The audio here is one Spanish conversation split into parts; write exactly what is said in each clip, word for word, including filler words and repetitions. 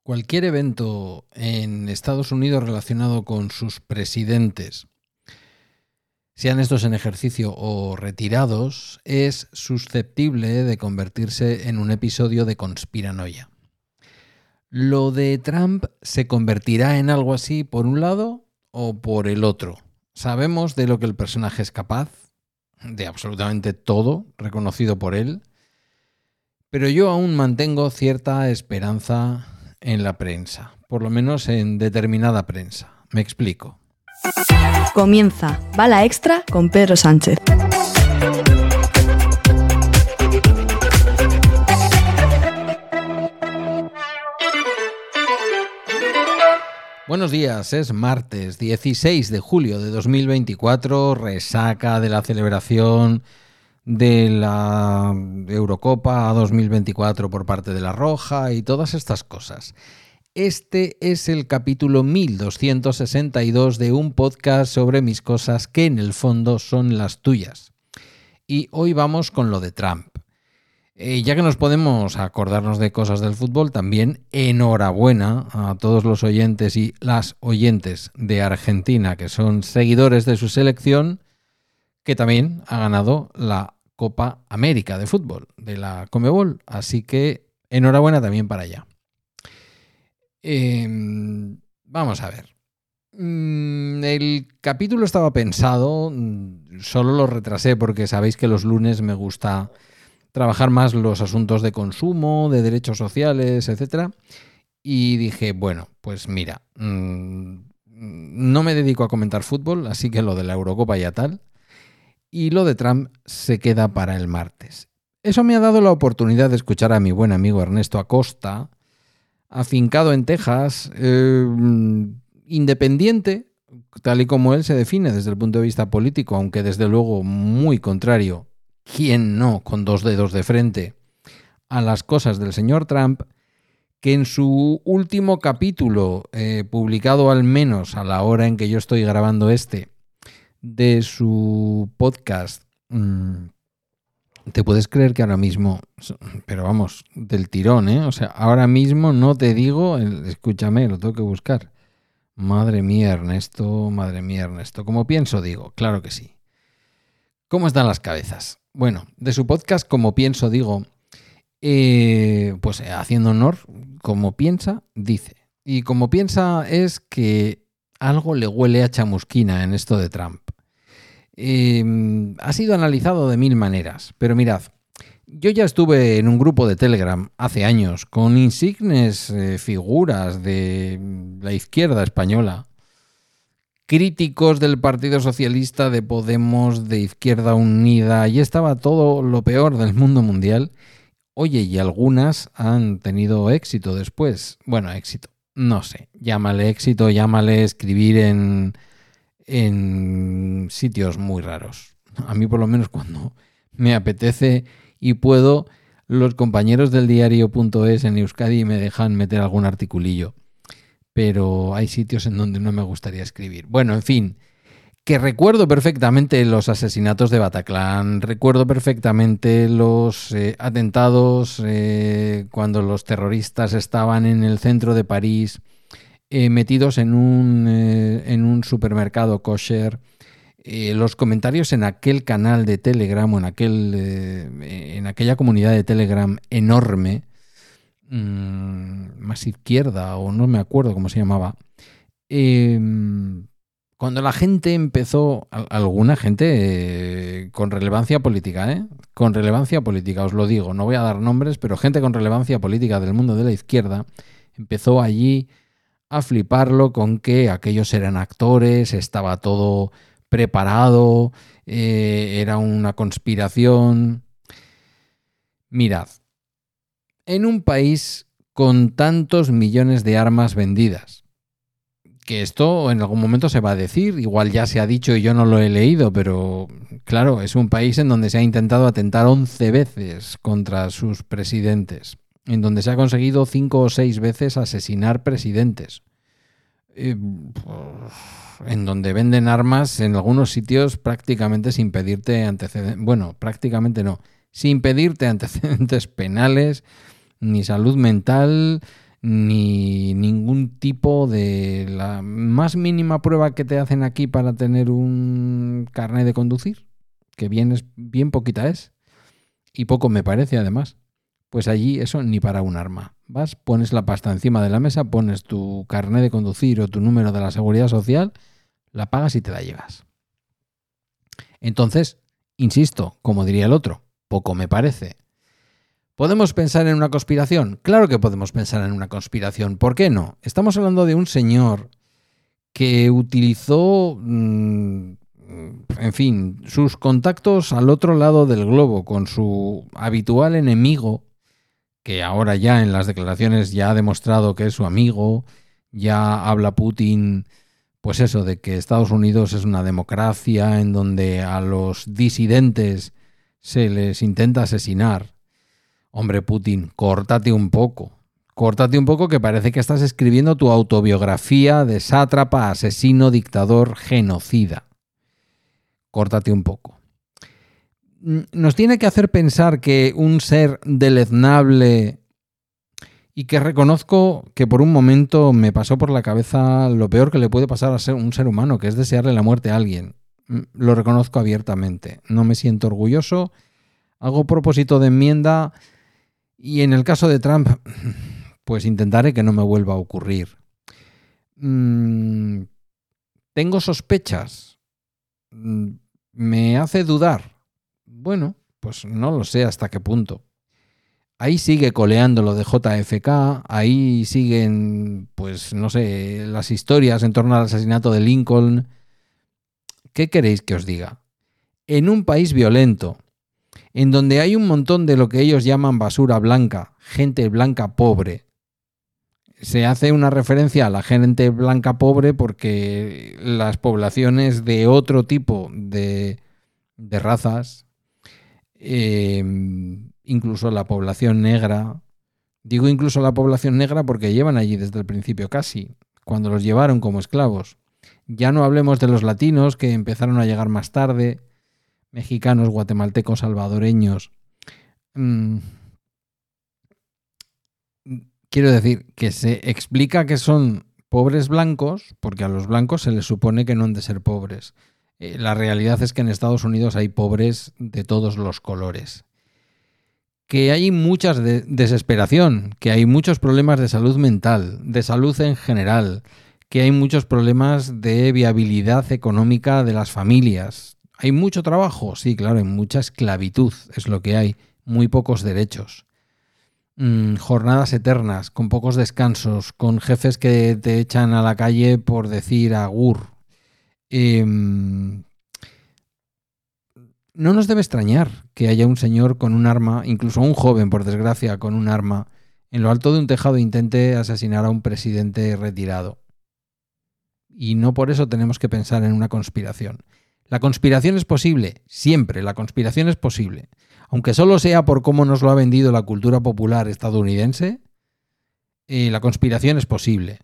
Cualquier evento en Estados Unidos relacionado con sus presidentes, sean estos en ejercicio o retirados, es susceptible de convertirse en un episodio de conspiranoia. ¿Lo de Trump se convertirá en algo así por un lado o por el otro? ¿Sabemos de lo que el personaje es capaz? De absolutamente todo, reconocido por él. Pero yo aún mantengo cierta esperanza en la prensa, por lo menos en determinada prensa. Me explico. Comienza Bala Extra con Pedro Sánchez. Buenos días, es martes dieciséis de julio de dos mil veinticuatro, resaca de la celebración de la Eurocopa dos mil veinticuatro por parte de La Roja y todas estas cosas. Este es el capítulo mil doscientos sesenta y dos de un podcast sobre mis cosas que en el fondo son las tuyas. Y hoy vamos con lo de Trump. Eh, ya que nos podemos acordarnos de cosas del fútbol, también enhorabuena a todos los oyentes y las oyentes de Argentina que son seguidores de su selección, que también ha ganado la Copa América de fútbol, de la Conmebol. Así que enhorabuena también para allá. Eh, vamos a ver. El capítulo estaba pensado, solo lo retrasé porque sabéis que los lunes me gusta trabajar más los asuntos de consumo, de derechos sociales, etcétera. Y dije, bueno, pues mira, no me dedico a comentar fútbol, así que lo de la Eurocopa ya tal. Y lo de Trump se queda para el martes. Eso me ha dado la oportunidad de escuchar a mi buen amigo Ernesto Acosta, afincado en Texas, eh, independiente, tal y como él se define desde el punto de vista político, aunque desde luego muy contrario, ¿quién no?, con dos dedos de frente, a las cosas del señor Trump, que en su último capítulo, eh, publicado al menos a la hora en que yo estoy grabando este, de su podcast, mmm, te puedes creer que ahora mismo, pero vamos, del tirón, ¿eh? O sea, ahora mismo no te digo, escúchame, lo tengo que buscar. Madre mía, Ernesto, madre mía, Ernesto. ¿Cómo pienso? Digo, claro que sí. ¿Cómo están las cabezas? Bueno, de su podcast, Como pienso, digo, eh, pues haciendo honor, como piensa, dice. Y como piensa es que algo le huele a chamusquina en esto de Trump. Eh, ha sido analizado de mil maneras, pero mirad, yo ya estuve en un grupo de Telegram hace años con insignes eh, figuras de la izquierda española, críticos del Partido Socialista, de Podemos, de Izquierda Unida, y estaba todo lo peor del mundo mundial. Oye, y algunas han tenido éxito después. Bueno, éxito, no sé, llámale éxito, llámale escribir en... en sitios muy raros. A mí por lo menos cuando me apetece y puedo, los compañeros del diario punto es en Euskadi me dejan meter algún articulillo, pero hay sitios en donde no me gustaría escribir. Bueno, en fin, que recuerdo perfectamente los asesinatos de Bataclan, recuerdo perfectamente los eh, atentados eh, cuando los terroristas estaban en el centro de París, Eh, metidos en un, eh, en un supermercado kosher, eh, los comentarios en aquel canal de Telegram o en, aquel, eh, en aquella comunidad de Telegram enorme, mmm, más izquierda o no me acuerdo cómo se llamaba, eh, cuando la gente empezó, alguna gente eh, con relevancia política, ¿eh? con relevancia política, os lo digo, no voy a dar nombres, pero gente con relevancia política del mundo de la izquierda empezó allí a fliparlo con que aquellos eran actores, estaba todo preparado, eh, era una conspiración. Mirad, en un país con tantos millones de armas vendidas, que esto en algún momento se va a decir, igual ya se ha dicho y yo no lo he leído, pero claro, es un país en donde se ha intentado atentar once veces contra sus presidentes, en donde se ha conseguido cinco o seis veces asesinar presidentes, eh, en donde venden armas en algunos sitios prácticamente sin pedirte antecedentes, bueno, prácticamente no, sin pedirte antecedentes penales, ni salud mental, ni ningún tipo de... La más mínima prueba que te hacen aquí para tener un carnet de conducir, que bien, es, bien poquita es, y poco me parece además, pues allí eso ni para un arma. Vas, pones la pasta encima de la mesa, pones tu carnet de conducir o tu número de la Seguridad Social, la pagas y te la llevas. Entonces, insisto, como diría el otro, poco me parece. ¿Podemos pensar en una conspiración? Claro que podemos pensar en una conspiración. ¿Por qué no? Estamos hablando de un señor que utilizó, en fin, sus contactos al otro lado del globo con su habitual enemigo, que ahora ya en las declaraciones ya ha demostrado que es su amigo, ya habla Putin, pues eso, de que Estados Unidos es una democracia en donde a los disidentes se les intenta asesinar. Hombre, Putin, córtate un poco. Córtate un poco que parece que estás escribiendo tu autobiografía de sátrapa, asesino, dictador, genocida. Córtate un poco. Nos tiene que hacer pensar que un ser deleznable y que reconozco que por un momento me pasó por la cabeza lo peor que le puede pasar a ser un ser humano, que es desearle la muerte a alguien. Lo reconozco abiertamente. No me siento orgulloso. Hago propósito de enmienda. Y en el caso de Trump, pues intentaré que no me vuelva a ocurrir. Mm, ¿Tengo sospechas? ¿Me hace dudar? Bueno, pues no lo sé hasta qué punto. Ahí sigue coleando lo de J F K, ahí siguen, pues no sé, las historias en torno al asesinato de Lincoln. ¿Qué queréis que os diga? En un país violento, en donde hay un montón de lo que ellos llaman basura blanca, gente blanca pobre. Se hace una referencia a la gente blanca pobre porque las poblaciones de otro tipo de, de razas, eh, incluso la población negra, digo incluso la población negra porque llevan allí desde el principio casi, cuando los llevaron como esclavos. Ya no hablemos de los latinos que empezaron a llegar más tarde, mexicanos, guatemaltecos, salvadoreños. Mm. Quiero decir que se explica que son pobres blancos porque a los blancos se les supone que no han de ser pobres. Eh, la realidad es que en Estados Unidos hay pobres de todos los colores. Que hay mucha de- desesperación, que hay muchos problemas de salud mental, de salud en general, que hay muchos problemas de viabilidad económica de las familias. ¿Hay mucho trabajo? Sí, claro, hay mucha esclavitud, es lo que hay, muy pocos derechos. Mm, jornadas eternas, con pocos descansos, con jefes que te echan a la calle por decir agur. Eh, no nos debe extrañar que haya un señor con un arma, incluso un joven, por desgracia, con un arma, en lo alto de un tejado intente asesinar a un presidente retirado. Y no por eso tenemos que pensar en una conspiración. La conspiración es posible, siempre, la conspiración es posible. Aunque solo sea por cómo nos lo ha vendido la cultura popular estadounidense, eh, la conspiración es posible.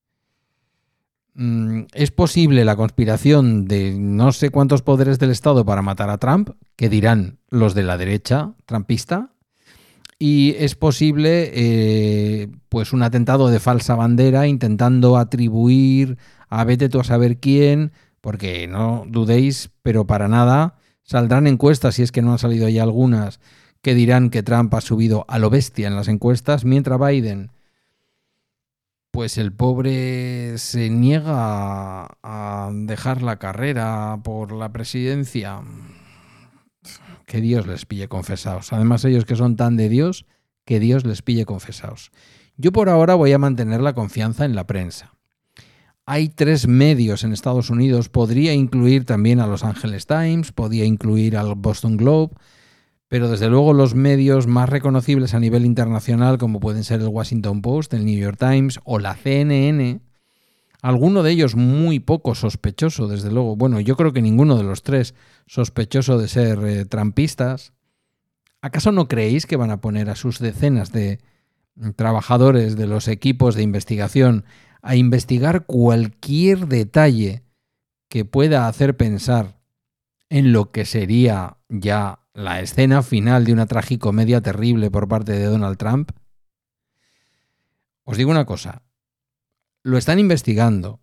Mm, es posible la conspiración de no sé cuántos poderes del Estado para matar a Trump, que dirán los de la derecha trumpista, y es posible eh, pues un atentado de falsa bandera intentando atribuir a vete tú a saber quién, porque no dudéis, pero para nada saldrán encuestas, si es que no han salido ya algunas, que dirán que Trump ha subido a lo bestia en las encuestas, mientras Biden, pues el pobre se niega a dejar la carrera por la presidencia. Que Dios les pille confesados. Además, ellos que son tan de Dios, que Dios les pille confesados. Yo por ahora voy a mantener la confianza en la prensa. Hay tres medios en Estados Unidos, podría incluir también a Los Angeles Times, podría incluir al Boston Globe, pero desde luego los medios más reconocibles a nivel internacional, como pueden ser el Washington Post, el New York Times o la C N N, alguno de ellos muy poco sospechoso, desde luego. Bueno, yo creo que ninguno de los tres sospechoso de ser eh, trumpistas. ¿Acaso no creéis que van a poner a sus decenas de trabajadores de los equipos de investigación a investigar cualquier detalle que pueda hacer pensar en lo que sería ya la escena final de una tragicomedia terrible por parte de Donald Trump? os digo una cosa, lo están investigando.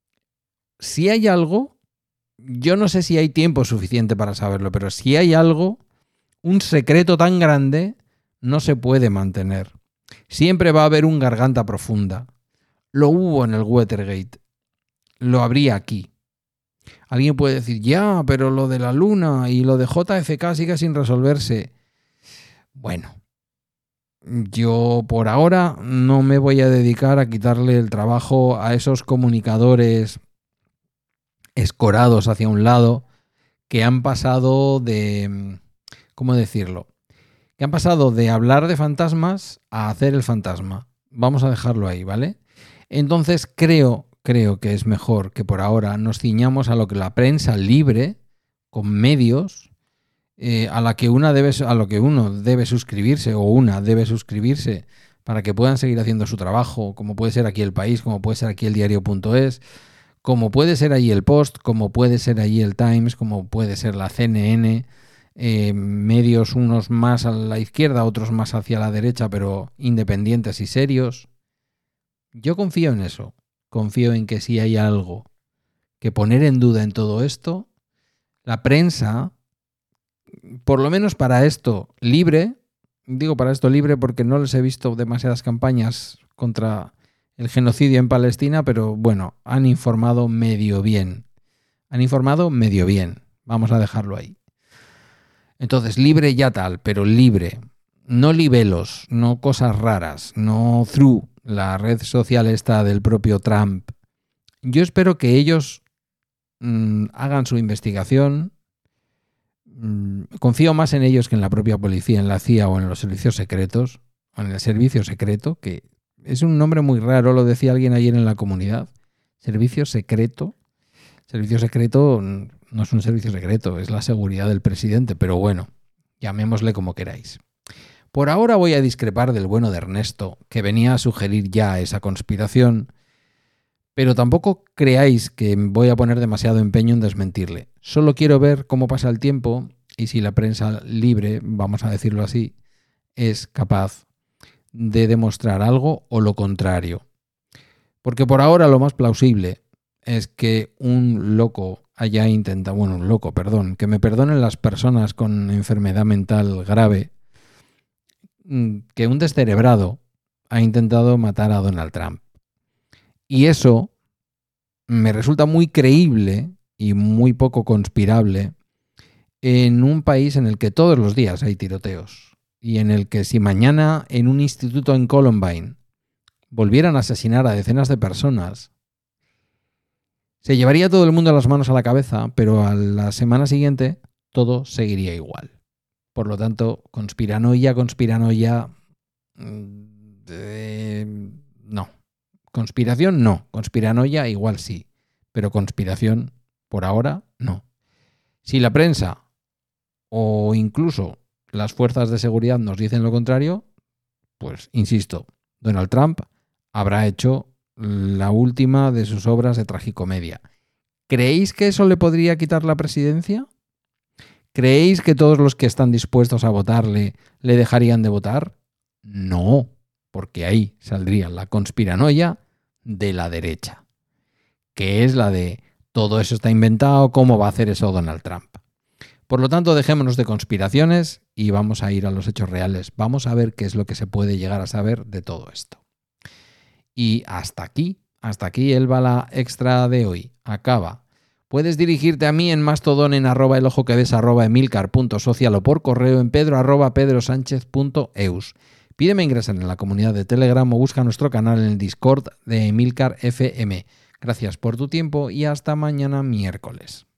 Si hay algo, yo no sé si hay tiempo suficiente para saberlo, pero si hay algo, un secreto tan grande no se puede mantener. Siempre va a haber un garganta profunda. Lo hubo en el Watergate. Lo habría aquí. Alguien puede decir, ya, pero lo de la Luna y lo de J F K sigue sin resolverse. Bueno, yo por ahora no me voy a dedicar a quitarle el trabajo a esos comunicadores escorados hacia un lado que han pasado de, ¿cómo decirlo? Que han pasado de hablar de fantasmas a hacer el fantasma. Vamos a dejarlo ahí, ¿vale? Entonces creo, creo que es mejor que por ahora nos ciñamos a lo que la prensa libre, con medios, eh, a la que una debe, a lo que uno debe suscribirse o una debe suscribirse para que puedan seguir haciendo su trabajo, como puede ser aquí El País, como puede ser aquí el diario punto es, como puede ser ahí El Post, como puede ser ahí el Times, como puede ser la C N N, eh, medios unos más a la izquierda, otros más hacia la derecha, pero independientes y serios. Yo confío en eso, confío en que si hay algo que poner en duda en todo esto, la prensa, por lo menos para esto libre, digo para esto libre porque no les he visto demasiadas campañas contra el genocidio en Palestina, pero bueno, han informado medio bien. Han informado medio bien, vamos a dejarlo ahí. Entonces, libre ya tal, pero libre. No libelos, no cosas raras, no through, la red social esta del propio Trump. Yo espero que ellos mmm, hagan su investigación. Mm, confío más en ellos que en la propia policía, en la C I A o en los servicios secretos, o en el servicio secreto, que es un nombre muy raro, lo decía alguien ayer en la comunidad. Servicio secreto. Servicio secreto no es un servicio secreto, es la seguridad del presidente, pero bueno, llamémosle como queráis. Por ahora voy a discrepar del bueno de Ernesto, que venía a sugerir ya esa conspiración, pero tampoco creáis que voy a poner demasiado empeño en desmentirle. Solo quiero ver cómo pasa el tiempo y si la prensa libre, vamos a decirlo así, es capaz de demostrar algo o lo contrario. Porque por ahora lo más plausible es que un loco haya intentado, bueno, un loco, perdón, que me perdonen las personas con enfermedad mental grave, que un descerebrado ha intentado matar a Donald Trump. Y eso me resulta muy creíble y muy poco conspirable en un país en el que todos los días hay tiroteos y en el que si mañana en un instituto en Columbine volvieran a asesinar a decenas de personas, se llevaría todo el mundo las manos a la cabeza, pero a la semana siguiente todo seguiría igual. Por lo tanto, conspiranoia, conspiranoia, eh, no. Conspiración no, conspiranoia igual sí, pero conspiración por ahora no. Si la prensa o incluso las fuerzas de seguridad nos dicen lo contrario, pues insisto, Donald Trump habrá hecho la última de sus obras de tragicomedia. ¿Creéis que eso le podría quitar la presidencia? ¿Creéis que todos los que están dispuestos a votarle le dejarían de votar? No, porque ahí saldría la conspiranoia de la derecha, que es la de todo eso está inventado, ¿cómo va a hacer eso Donald Trump? Por lo tanto, dejémonos de conspiraciones y vamos a ir a los hechos reales. Vamos a ver qué es lo que se puede llegar a saber de todo esto. Y hasta aquí, hasta aquí el bala extra de hoy. Acaba. Puedes dirigirte a mí en Mastodon en arroba el ojo que ves arroba emilcar punto social o por correo en pedro arroba pedrosánchez punto eus. Pídeme ingresar en la comunidad de Telegram o busca nuestro canal en el Discord de Emilcar F M. Gracias por tu tiempo y hasta mañana miércoles.